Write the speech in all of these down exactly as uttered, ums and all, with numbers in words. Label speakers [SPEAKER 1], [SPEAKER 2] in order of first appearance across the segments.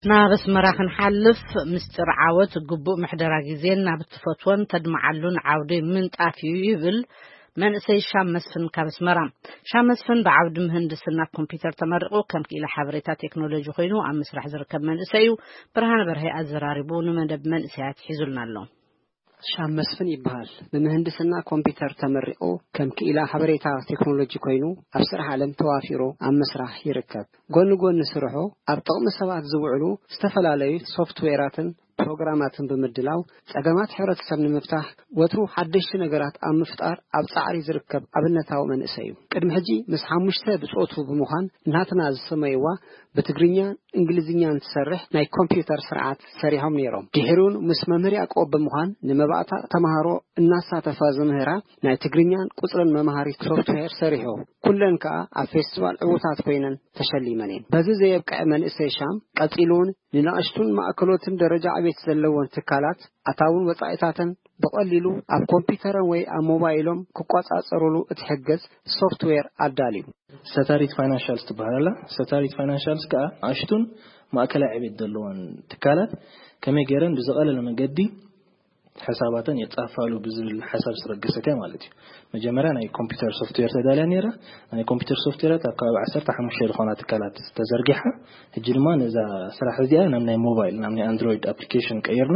[SPEAKER 1] نابس مراخن حلف مستر عاوت قبو محدرا جيزين نابت فتوان تدمعلون عودي من تافيو يبل من سي شام مسفن كابس مرام شام مسفن بعود مهندسنا كمبيوتر تمرقو كم إلى حبريتا تكنولوجي خينو عم مسرح زركب من سيو برهان برهي أزراربون من دب من سيات حيزلنا اللون
[SPEAKER 2] شام مسفن يبهال بمهندسنا كمبيوتر تمرقو كم إلى حبريتا تكنولوجي خينو أبصرح علم توافيرو عم مسرح يركب قولن قولن نسرحو أبطغم سبات زوعلو استفلالي سوفت ويراتن برنامجاتن بمدلاو ጸገማት ህብረተሰብ ንምፍታሕ ወትሩ ሓደሽቲ ነገራት ኣብ ምፍጣር ኣብ ጻዕሪ ዝርከብ ኣብነታው መንእሰይ እዩ ቅድሚ ሕጂ ምስ ሓሙሽተ ብጾቱ ብምዃን ናትና ዝሰመይዋ በትግርኛ እንግሊዝኛን ትሰርሕ ናይ ኮምፒውተር ስርዓት ሰሪሖም ነይሮም ድሕሩን ምስ መምህር ያዕቆብ ብምዃን ንመባእታ ተማሃሮ እናሳተፈ ዝምህራ ናይ ትግርኛን ቁጽርን መምሃሪ ሶፍትዌር ሰሪሖ ኩለን ከዓ ኣብ ፌስቲቫል ዕውታት ኮይነን ተሸሊመን በዚ ዘየብቀዕ መንእሰይ ሻም ቀጺሉን ንናእሽቱን ማእከሎትን ደረጃ ቤት ዘለውን ትካላት አታውን ወጻኢታትን በቀሊሉ ኣብ ኮምፒውተርን ወይ ኣብ ሞባይሎም ክቋጻጸሩሉ እትሕገዝ ሶፍትዌር አዳልዩ
[SPEAKER 3] ሳታሪት ፋይናንሻልስ ትባሃላ ሳታሪት ፋይናንሻልስ ከ አሽቱን ማእከላይ ቤት ዘለውን ትካላት ከመይ ገረን ብዝቀለለ መንገዲ حساباتن يتصافلوا بزل حساب سرقسته مالتي مجمرا ናይ ኮምፒውተር ሶፍትዌር ተዳልያ ነራ ናይ ኮምፒውተር ሶፍትዌር ተካብ عشرة خمسة ዝኾና ትካላት ተዘርጊሓ ሕጂ ድማ ነዛ ስራሕ እዚኣ ናብ ናይ ሞባይል ናብ ናይ አንድሮይድ አፕሊኬሽን ቀይርና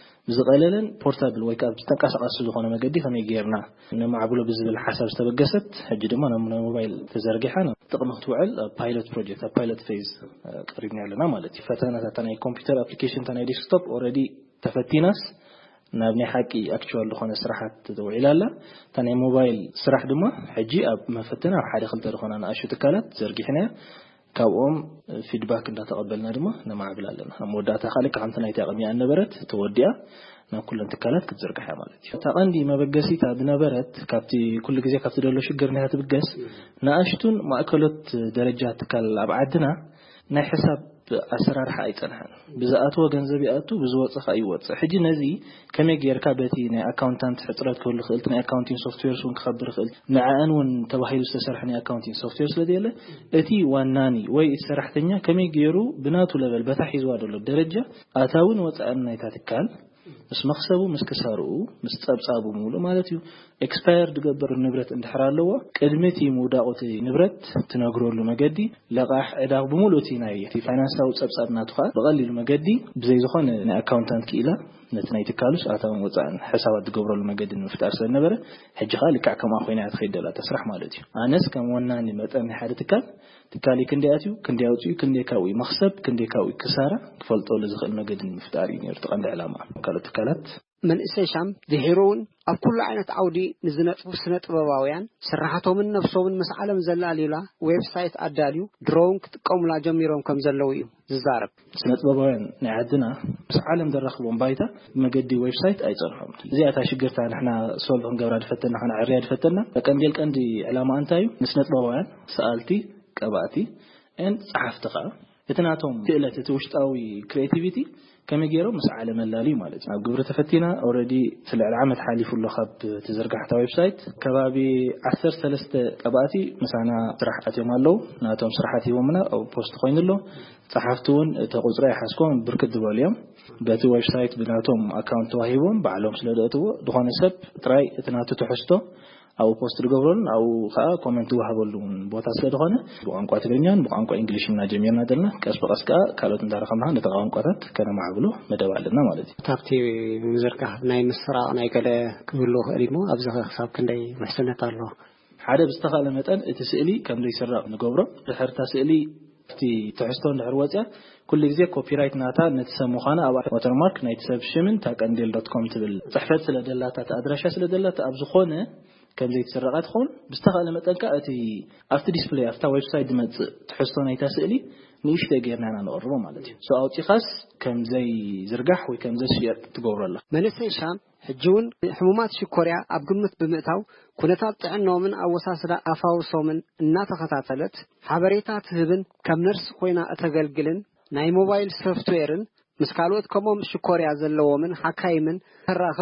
[SPEAKER 3] ብዝቀለለን ፖርታብል ወይ ካብ ተንቀሳቀስ ዝኾነ መገዲ ከመይ ገይርና ንማዕብሎ ብዝብል حساب ተበገሰት ሕጂ ድማ ናብ ናይ ሞባይል ተዘርጊሓ ጥቅም ክትውዕል ፓይሎት ፕሮጀክት ፓይሎት ፌዝ ቀሪብና ያለና ማለት ፈተናታት ናይ ኮምፒውተር አፕሊኬሽን ተናይ ዴስክቶፕ ኦሬዲ ተፈቲናስ نابني حقي اكچوال لخونه سرحات تدويلالا تاني موبايل سرح دما حجي اب مفتنا حدا خلت لخونه انا اشو تكالات زرغيحنا كاوم فيدباك اندا تقبلنا دما نمعبلالنا موداتا خالق عنتنا يتقمي انبرت توديا نا كلن تكالات كتزرغحا مالتي تاقندي مبغسي تادنبرت كابتي كل غزي كابتي دلو شغرنا تبغس ناشتون ماكلت درجات تكال ابعدنا نا حساب أسرار حايتنها بزاتو ገንዘብ ያቱ ብዙወጽ አይወጽ ሕጂ ነዚ ከመይ ጌርካ በቲ ናይ አካውንታንት ሕጥረት ኩሉ ኽልት ናይ አካውንቲንግ ሶፍትዌር ሱን ክኸብር ኽል ንዓአንውን ተባሂሉ ዝተሰርሐ ናይ አካውንቲንግ ሶፍትዌር ስለደለ እቲ ዋናኒ ወይ ሰራሕተኛ ከመይ ጌሩ ብናቱ ለበል በታሕ ይዝዋደሉ ደረጃ አታውን ወጻአን ናይ ታትካል مس مخسبو مس كسارو مس تصابصابو مولو مالتيو ኤክስፓየርድ ገበር ንብረት እንድሕራለዎ ቅድሚቲ ሙዳቆቲ ንብረት ትነግሮሉ መገዲ ለቃሕ ዕዳግ ብሙሉቲ ናይ ፋይናንሳው ጸብጻብናቱኻ በቀሊሉ መገዲ ብዘይ ዝኾነ ናይ አካውንታንት ኪኢላ ነቲ ናይ ትካሉስ አታውን ወጻን ሕሳባት ትገብረሉ መገዲ ንፍጣር ስለነበረ ሕጂ ኻሊ ካከማ ኮይና ትኸይደላ ተስራሕ ማለትዩ አነስ ከም ወናኒ መጠን ሓደ ትካል ትካሊ ክንዲያትዩ ክንዲያውጽዩ ክንዲካዊ መخسብ ክንዲካዊ ክሳራ ክፈልጦሉ ዝኽእል መገዲ ንፍጣር እዩ ነርቱ ቀንዲ ዕላማ ካለ ትካላት
[SPEAKER 2] من إسشام ظهيرون أو كل عينة عودي نزنت وسنة بواويان سرحتهم من نفسهم من مسعلم زلاليلا ويب سايت أداليو درون كتقوم لا جميرهم كم زلويو زارب
[SPEAKER 3] سنة بواويان نعدنا مسعلم درخبون بايتا مجدي ويب سايت أي صرفهم زي أتاشجرت عن إحنا صولهم جوراد فتنا إحنا عرياد فتنا لكن ديل كان دي علامة أنتايو نسنة بواويان سألتي كباتي إن صحفتها يتناتهم تقلت توشتاوي كرياتيفيتي كما يجرو مسعى ملالي مالك أو قبر تفتينا already في العامة حالي في اللخب تزرق حتى ويب سايت كبابي عشر ثلاثة كباتي مثلا صراحتي مالو ناتهم صراحتي ومنا أو بوست خوين له صحفتون تقول رايح حسكون بركة دباليوم باتو ويب سايت بناتهم أكاونت واهيبهم بعلهم سلادته دخان سب تراي تناتو تحسته أو بوست الجبران أو خا كومنت وهابلون بوتاس لدخانه بقانق تجريان بقانق إنجليزي جميعنا دلنا كأسبق أسكا كالوت ندار خمها نتقانق قطات كنا معبلو مدوالنا مالتي
[SPEAKER 2] تابتي مزركه ناي مسرا ناي كله كله ريمو أبزخ حساب كندي محسنة الله
[SPEAKER 3] حدا بستخدم متن تسألي كم لي سرق نجبره بحر تسألي تي تحسون العروضة كل جزء كوبي رايت ناتا نتسمو خانة أو واترمارك نيتسب شمن تاكنديل دوت كوم تبل صحفات سلدلات أدرشة سلدلات أبزخونه كم زي تسرقات خون بستخدم متنكا أتي أفتر ديسبلاي أفتر ويب سايت دمت تحسون أي تسألي نيش تجيرنا أنا نقربه مالتي سؤال تخص كم زي زرقح وكم زي شيء تجور الله
[SPEAKER 2] من السيشان حجون حمومات شكوريا أبقمت بمئتاو كنتات عنه من أوساس لا أفاو صومن النات خطاتلت حبريتات هبن كم نرس خوينا أتجلجلن ناي موبايل سوفتويرن مسكالوت كمهم شكوريا زلوا من حكايمن الراخب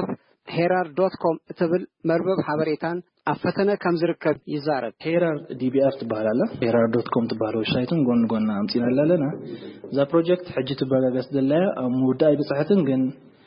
[SPEAKER 2] ሄራር ዶት ኮም እትብል መርበብ ሓበሬታን አፈተነ ከም ዝርከብ ይዛረብ
[SPEAKER 3] ሄራር ዲቢአር ትባላላ ሄራር ዶት ኮም ትባለው ሳይቱን ጎን ጎን አምጪና አላለና ዛ ፕሮጀክት ሕጂ ትባጋጋስ ደላያ ሙዳይ በጽሐትን ግን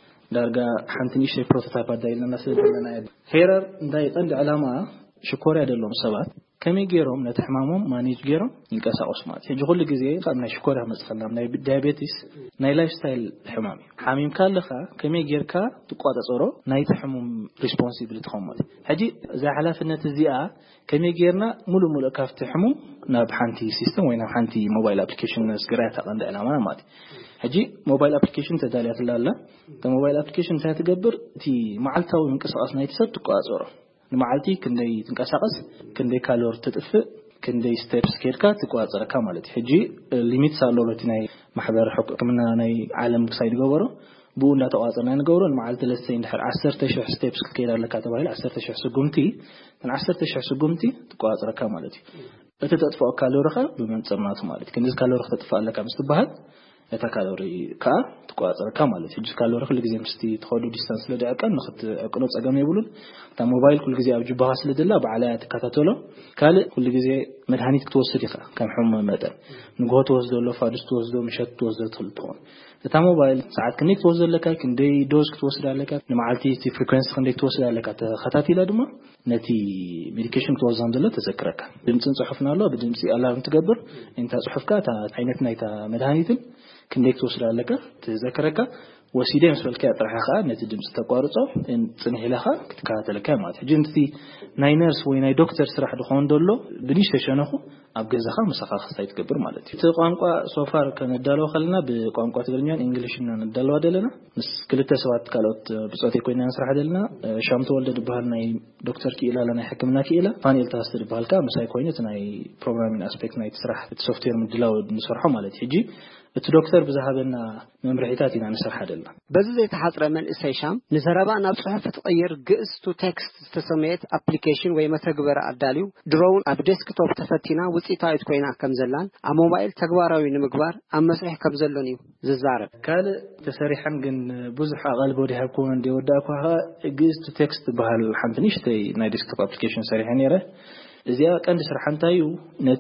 [SPEAKER 3] ዳርጋ ሓንትኒሽ ፕሮቶታይፕ አዳይልና ስለደለና ሄራር እንዳይ ጠንድ ዓላማ ሽኮር አይደለም ሰባት ከመገሮም ለተሕማሞም ማኔጅ ገሮም ይንቀሳቀስ ማለት ሕጂ ሁሉ ጊዜ ካብ ናይ ሽኮር መስኸናም ናይ ዳያቤቲስ ናይ ላይፍ ስታይል ሕማም ሓሚም ካለኻ ከመገርካ ትቋጣጸሮ ናይ ተሕሙም ሪስፖንሲቢሊቲ ኾመት ሕጂ ዛ ሓላፍነት እዚኣ ከመገርና ሙሉ ሙሉ ካፍቲ ሕሙም ናብ ሓንቲ ሲስተም ወይ ናብ ሓንቲ ሞባይል አፕሊኬሽን ስግራታ ቀንደ ዓላማ ማለት ሕጂ ሞባይል አፕሊኬሽን ተዳልያትላላ ከሞባይል አፕሊኬሽን ታትገብር እቲ ማዓልታዊ እንቅስቃስ ናይ ተሰብ ትቋጣጸሮ ንማዓልቲ ክንደይ ትንቀሳቀስ ክንደይ ካሎር ትጥፍእ ክንደይ ስቴፕስ ከድካ ትቋጻረካ ማለት ሕጂ ሊሚትስ አለውለቲ ናይ ማሕበር ሕክምና ናይ ዓለም ሳይድ ገበሮ ቡ እንዳተቋጻረና ንገብሮ ንማዓልቲ ለሰይ እንድሕር ዓሰርተ ሺህ ስቴፕስ ከይዳለካ ተባሂል ዓሰርተ ሺህ ስጉምቲ ን ዓሰርተ ሺህ ስጉምቲ ትቋጻረካ ማለት እቲ ተጥፋው ካሎርኻ በመንጸማት ማለት ክንዚ ካሎር ተጥፋለካ ምስትባሃል እታ ካሎሪ ካ ትቋጻረካ ማለት ሕጂ ካሎሪ ሁሉ ጊዜ ምስቲ ተኸዱ ዲስታንስ ለደቀን ንኽት አቅኖ ጸገም ይብሉን ታ ሞባይል ሁሉ ጊዜ አብጅ ባሃስ ለደላ በዓላ ተካታተሎ ካለ ሁሉ ጊዜ መድኃኒት ክትወስድ ይኻ ከም ሕሙም መጠን ንጎ ተወስደሎ ፋድስ ተወስዶ ምሸት ተወስዶ ትልጥሆን እታ ሞባይል ሰዓት ክንደይ ተወስደለካ ክንደይ ዶዝ ክትወስዳለካ ንማዓልቲ እቲ ፍሪኩዌንሲ ክንደይ ተወስዳለካ ተኸታቲላ ድማ ነቲ ሜዲኬሽን ተወዛም ዘሎ ተዘክረካ ድምጽን ጽሑፍና ኣሎ በድምጽ አላርም ትገብር እንታ ጽሑፍካ ታ ዓይነት ናይታ መድኃኒትን ክንደይ ተወስዳለካ ተዘክረካ ወሲደ መስፈልካ ያጥራሓኻ ነቲ ድምጽ ተቋርጾ ጽንሂለኻ ክትከታተለካ ማለት ሕጂንቲ ናይ ነርስ ወይ ናይ ዶክተር ስራሕ ድኾን ደሎ ብንሽ ተሸነኹ ኣብ ገዛኻ መሳኻኽ ሳይትገብር ማለት እዩ እቲ ቋንቋ ሶፋር ከነዳለው ኸልና ብቋንቋ ትግርኛን እንግሊሽን ነዳለው ደለና ምስ ክልተ ሰባት ካልኦት ብጾት ኮይና ንስራሕ ደለና ሻምቶ ወልደ ድባል ናይ ዶክተር ኪኢላ ለናይ ሕክምና ኪኢላ ፋኒል ታስተር ድባልካ መሳይ ኮይነት ናይ ፕሮግራሚንግ አስፔክት ናይ ስራሕ ሶፍትዌር ምድላው ንሰርሖ ማለት ሕጂ እቲ ዶክተር ብዛሃበና መምርሒታት ኢና ንሰርሕ አይደለም
[SPEAKER 2] በዚ ዘይተሓጽረ መንእሰይ ሻም ንዘረባ ናብ ጽሑፍ ትቀይር ግዕዝ ቱ ቴክስት ዝተሰመየት አፕሊኬሽን ወይ መተግበራ አዳልዩ ድሮውን ኣብ ዴስክቶፕ ተፈቲና ውጽኢታዊት ኮይና ከም ዘላን ኣብ ሞባይል ተግባራዊ ንምግባር ኣብ መስርሕ ከም ዘሎን እዩ ዝዛረብ
[SPEAKER 3] ካለ ተሰሪሐን ግን ብዙሕ ቀልብ ወዲ ሃብኩን እንደወዳእኳ ግዕዝ ቱ ቴክስት በሃል ሓንትኒሽ ናይ ዴስክቶፕ አፕሊኬሽን ሰሪሐ ነረ እዚያ ቀንድ ስራሕንታዩ ነቲ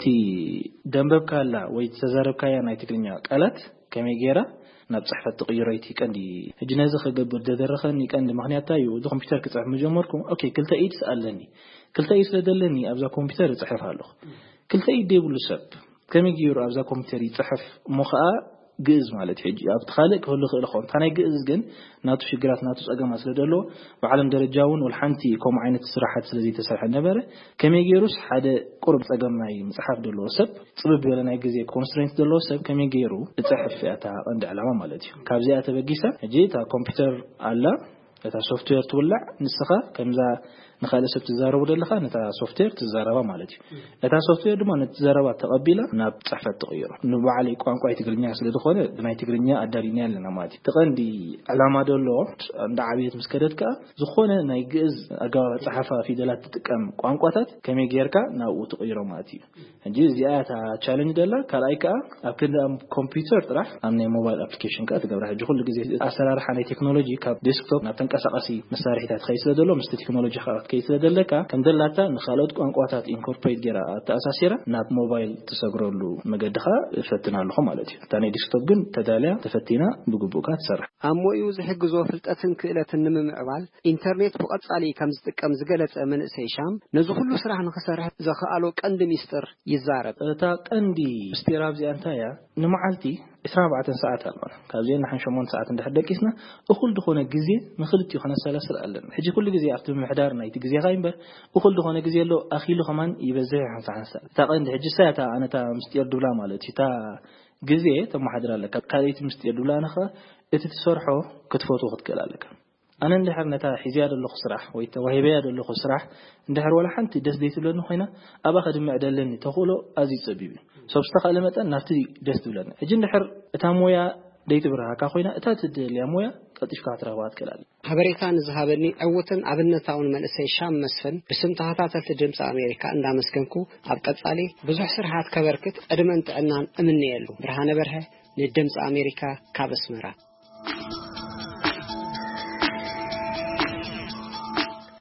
[SPEAKER 3] ደንበብካላ ወይ ተዛረብካያ ናይ ትግርኛ ቃላት ከመይ ናብ ጽሕፈት ተቀይሮይቲ ቀንዲ ሕጂ ነዚ ከገብር ደደረኸኒ ቀንዲ ምክንያታዩ ዲ ኮምፒውተር ክጽሕፍ መጀመርኩም ኦኬ ክልተ ኢድስ ኣለኒ ክልተ ኢድስ ለደለኒ ኣብዛ ኮምፒውተር ጽሕፍ ኣለኹ ክልተ ኢድ ደብሉ ሰብ ከመይ ገይሩ ኣብዛ ኮምፒውተር ይጽሕፍ ሞኸአ ግዕዝ ማለት ሕጂ ኣብ ተኻልቅ ሁሉ ኽእልኹም ታናይ ግዕዝ ግን ናቱ ሽግራት ናቱ ጸገማ ስለደሎ በዓለም ደረጃውን ወልሓንቲ ከም ዓይነት ስራሓት ስለዚ ተሰርሐ ነበረ ከመይ ገይሩስ ሓደ ቁርብ ጸገም ናይ መጽሓፍ ደሎ ሰብ ጽብብ በለ ናይ ግዜ ኮንስትሬንት ደሎ ሰብ ከመይ ገይሩ እጽሕፍ ያታ ቀንዲ ዓላማ ማለት እዩ ካብዚያ ተበጊሳ ሕጂ ታ ኮምፒውተር አላ እታ ሶፍትዌር ትውላዕ ንስኻ ከምዛ ንኻልእ ሰብ ትዛረቡ ደለኻ ነታ ሶፍትዌር ትዛረባ ማለት እዩ እታ ሶፍትዌር ድማ ነትዛረባ ተቐቢላ ናብ ጽሕፈት ተቀይሮ ንባዕሊ ቋንቋ ትግርኛ ስለዝኾነ ብናይ ትግርኛ አዳሪና ያለና ማለት እዩ ተቐንዲ ዓላማ ደሎ እንደ ዓብየት ምስከደትካ ዝኾነ ናይ ግዕዝ ኣገባብ ጸሓፋ ፊደላት ትጥቀም ቋንቋታት ከመይ ጌርካ ናብኡ ተቀይሮ ማለት እዩ እንጂ እዚኣ ታ ቻሌንጅ ደላ ካልኣይ ከዓ ኣብ ክንዲ ኮምፒውተር ጥራሕ ኣብ ናይ ሞባይል አፕሊኬሽን ከዓ ትገብራ ሕጂ ኩሉ ግዜ ኣሰራርሓ ናይ ቴክኖሎጂ ካብ ዴስክቶፕ ናብ ተንቀሳቃሲ መሳርሒታት ከይስለ ደሎ ምስ ቴክኖሎጂ كيس لدلك كم دلتا نخالط قنقواتات انكوربريت جرا تأساسيرا ناب موبايل تسجروا له مجدها فتنا له خمالتي تاني ديسكتوب جن تداليا تفتينا بجوبوكات سرح
[SPEAKER 2] أمو يوز حق زوفلت أتن كإلة النمم عوال إنترنت بقت علي كم كم زجلت من سيشام نزخلو سرح نخسر زخالو كند ميستر يزارب
[SPEAKER 3] تا كندي استيراب زي أنتايا نمعلتي إسرع بعد ساعات الآن كابزين نحن شمون ساعات عند حد كيسنا أخل دخونا جزية نخلت يخنا سلاسل ألنا حجي كل جزية أفتح محدار نايت جزية غايمبر أخل دخونا جزية له أخي له كمان يبزع عن ساعة تا عند حجي ساعة أنا تا مستير دولا مالتي تا جزية تم محدر لك كاريت مستير دولا نخا اتتصرحه كتفوت وقت كلا لك أنا ندحر نتا حزياد اللي خسرح ويتوهبياد اللي خسرح ندحر ولا حنت دس ديت لنا هنا أبا خدم معدلني تقوله عزيز سبيبي سبستقى لمت أن نفتي دس لنا أجن دحر تامويا ديت برها كخوينا أتاتد اليامويا قديش كاتره وات كلال
[SPEAKER 2] حبريكان ذهبني أوتن عبنا تاون من السيشام مسفن بسم تهاتات الجيمس أمريكا عند مسكنكو عبقت علي بزح سرحات كبركت أدمنت أنان أمني له برهانة برها للجيمس أمريكا كابس مرا